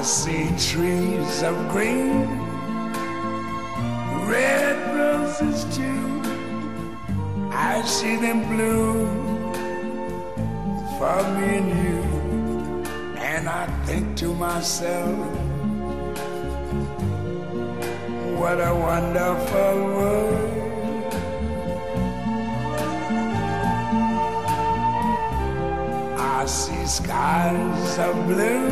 see trees of green, red roses too. I see them bloom for me and you. And I think to myself, what a wonderful world. I see skies of blue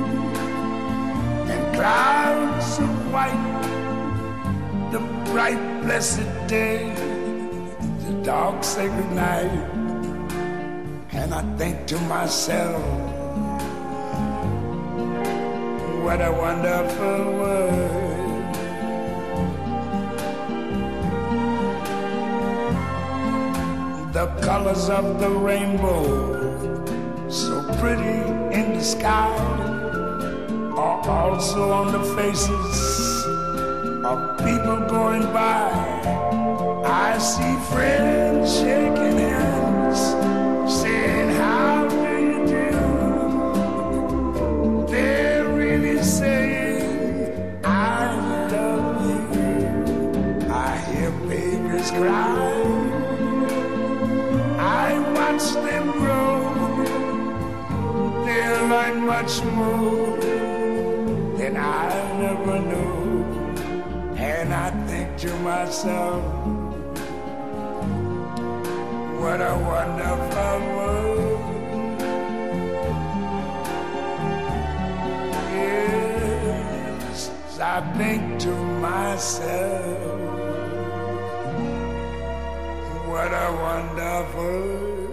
and clouds of white, the bright blessed day, the dark sacred night. And I think to myself, what a wonderful world. The colors of the rainbow, so pretty in the sky, are also on the faces of people going by. I see friends shaking hands, saying, how do you do? They're really saying, I love you. I hear babies cry, I watch them grow. They learn much more than I never knew. And I think to myself, what a wonderful world. Yes, I think to myself, what a wonderful world.